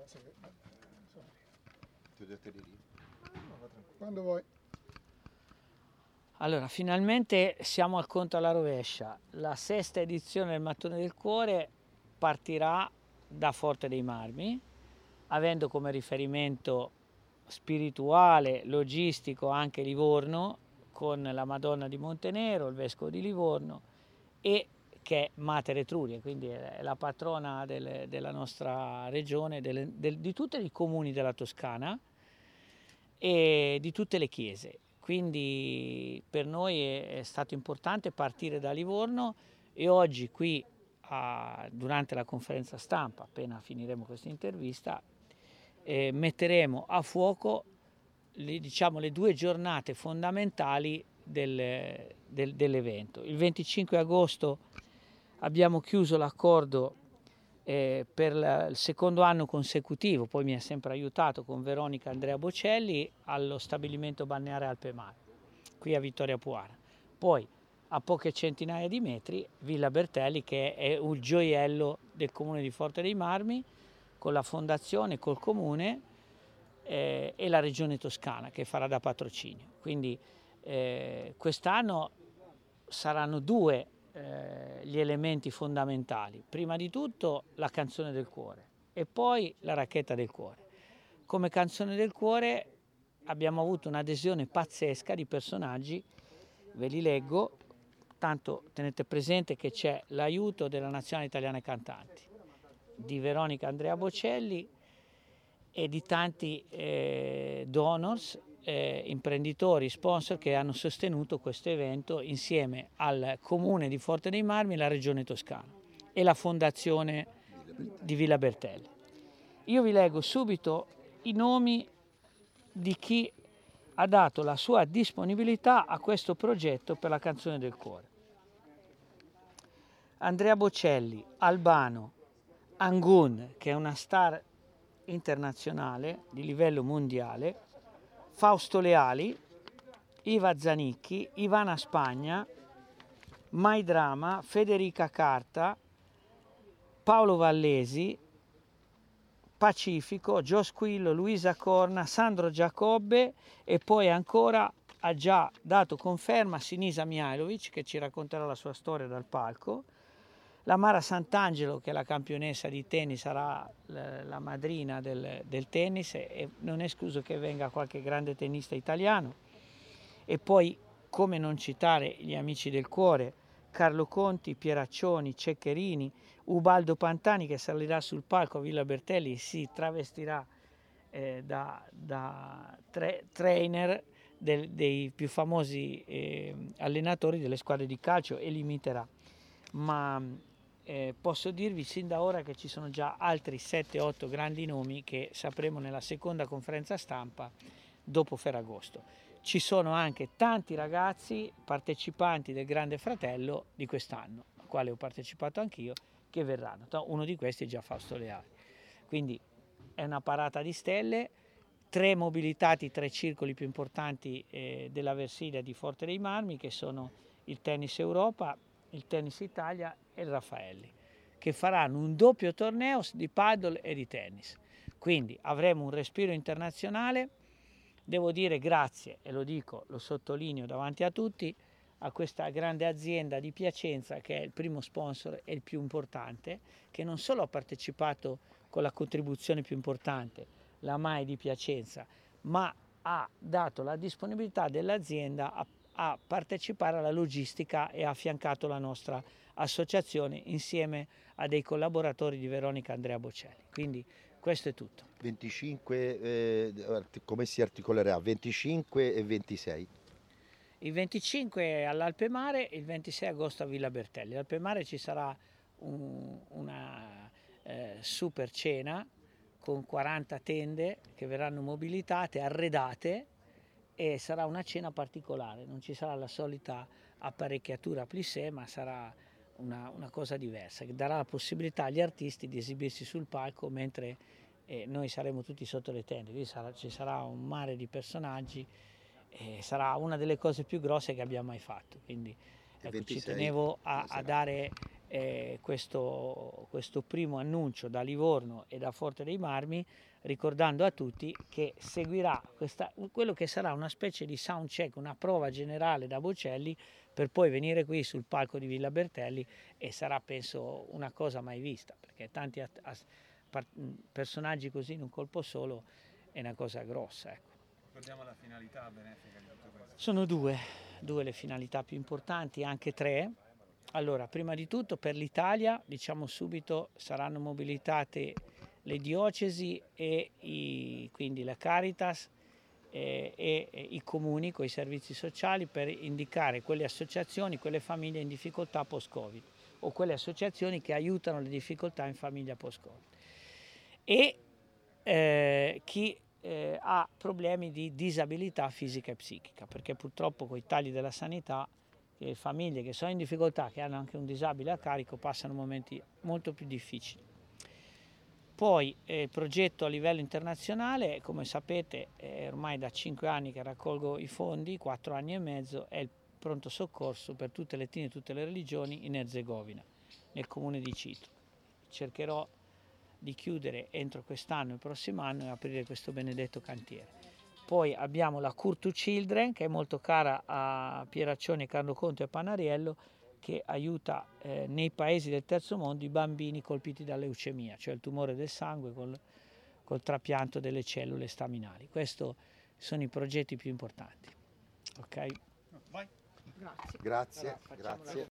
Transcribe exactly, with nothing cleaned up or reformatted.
Quando vuoi. Allora, finalmente siamo al conto alla rovescia. La sesta edizione del Mattone del Cuore partirà da Forte dei Marmi, avendo come riferimento spirituale, logistico anche Livorno, con la Madonna di Montenero, il Vescovo di Livorno, e che è Mater Etruria, quindi è la patrona del, della nostra regione, delle, del, di tutti i comuni della Toscana e di tutte le chiese. Quindi per noi è, è stato importante partire da Livorno e oggi qui a, durante la conferenza stampa, appena finiremo questa intervista, eh, metteremo a fuoco le, diciamo, le due giornate fondamentali del, del, dell'evento. Il venticinque agosto abbiamo chiuso l'accordo eh, per la, il secondo anno consecutivo, poi mi ha sempre aiutato con Veronica Andrea Bocelli, allo stabilimento balneare Alpe Mare, qui a Vittoria Puara. Poi a poche centinaia di metri Villa Bertelli, che è un gioiello del comune di Forte dei Marmi, con la fondazione, col comune eh, e la regione toscana che farà da patrocinio. Quindi eh, quest'anno saranno due eh, gli elementi fondamentali. Prima di tutto la canzone del cuore e poi la racchetta del cuore. Come canzone del cuore abbiamo avuto un'adesione pazzesca di personaggi, ve li leggo, tanto tenete presente che c'è l'aiuto della Nazionale Italiana Cantanti, di Veronica Andrea Bocelli e di tanti eh, donors, eh, imprenditori, sponsor che hanno sostenuto questo evento insieme al comune di Forte dei Marmi, la regione toscana e la fondazione di Villa Bertelli. Io vi leggo subito i nomi di chi ha dato la sua disponibilità a questo progetto per la canzone del cuore. Andrea Bocelli, Albano, Angun, che è una star internazionale di livello mondiale, Fausto Leali, Iva Zanicchi, Ivana Spagna, Mai Drama, Federica Carta, Paolo Vallesi, Pacifico, Giosquillo, Luisa Corna, Sandro Giacobbe e poi ancora ha già dato conferma Sinisa Mihailovic, che ci racconterà la sua storia dal palco, la Mara Sant'Angelo, che è la campionessa di tennis, sarà la, la madrina del, del tennis e non è escluso che venga qualche grande tennista italiano. E poi, come non citare gli amici del cuore, Carlo Conti, Pieraccioni, Ceccherini, Ubaldo Pantani, che salirà sul palco a Villa Bertelli e si travestirà eh, da, da tra trainer del, dei più famosi eh, allenatori delle squadre di calcio e li imiterà. Ma eh, posso dirvi sin da ora che ci sono già altri sette otto grandi nomi che sapremo nella seconda conferenza stampa dopo Ferragosto. Ci sono anche tanti ragazzi partecipanti del Grande Fratello di quest'anno, al quale ho partecipato anch'io, che verranno. Uno di questi è già Fausto Leali. Quindi è una parata di stelle, tre mobilitati, tre circoli più importanti eh, della Versilia di Forte dei Marmi, che sono il Tennis Europa, il Tennis Italia e il Raffaelli, che faranno un doppio torneo di paddle e di tennis. Quindi avremo un respiro internazionale. Devo dire grazie, e lo dico, lo sottolineo davanti a tutti, a questa grande azienda di Piacenza che è il primo sponsor e il più importante, che non solo ha partecipato con la contribuzione più importante, la M A I di Piacenza, ma ha dato la disponibilità dell'azienda a, a partecipare alla logistica e ha affiancato la nostra associazione insieme a dei collaboratori di Veronica Andrea Bocelli. Quindi questo è tutto. venticinque, eh, come si articolerà? venticinque e ventisei? Il venticinque all'Alpe Mare, il ventisei agosto a Villa Bertelli. All'Alpe Mare ci sarà un, una eh, super cena con quaranta tende che verranno mobilitate, arredate, e sarà una cena particolare. Non ci sarà la solita apparecchiatura plissé, ma sarà una, una cosa diversa, che darà la possibilità agli artisti di esibirsi sul palco mentre eh, noi saremo tutti sotto le tende. Lì sarà, ci sarà un mare di personaggi. E sarà una delle cose più grosse che abbiamo mai fatto, quindi ecco, ci tenevo a, a dare eh, questo, questo primo annuncio da Livorno e da Forte dei Marmi, ricordando a tutti che seguirà questa, quello che sarà una specie di sound check, una prova generale da Bocelli, per poi venire qui sul palco di Villa Bertelli, e sarà, penso, una cosa mai vista, perché tanti at- as- par- personaggi così in un colpo solo è una cosa grossa, ecco. Ricordiamo la finalità benefica di tutto questo. Sono due, due le finalità più importanti, anche tre. Allora, prima di tutto per l'Italia, diciamo subito, saranno mobilitate le diocesi e i, quindi la Caritas eh, e, e i comuni con i servizi sociali, per indicare quelle associazioni, quelle famiglie in difficoltà post-Covid, o quelle associazioni che aiutano le difficoltà in famiglia post-Covid. E eh, chi eh, ha problemi di disabilità fisica e psichica, perché purtroppo con i tagli della sanità le famiglie che sono in difficoltà, che hanno anche un disabile a carico, passano momenti molto più difficili. Poi eh, il progetto a livello internazionale, come sapete, è ormai da cinque anni che raccolgo i fondi, quattro anni e mezzo, è il pronto soccorso per tutte le etnie e tutte le religioni in Erzegovina, nel comune di Citro. Cercherò di chiudere entro quest'anno e il prossimo anno e aprire questo benedetto cantiere. Poi abbiamo la Cure to Children, che è molto cara a Pieraccioni, Carlo Conto e Panariello, che aiuta eh, nei paesi del terzo mondo i bambini colpiti da leucemia, cioè il tumore del sangue col, col trapianto delle cellule staminali. Questi sono i progetti più importanti. Ok? Vai. Grazie. Grazie, Allora, facciamo grazie. la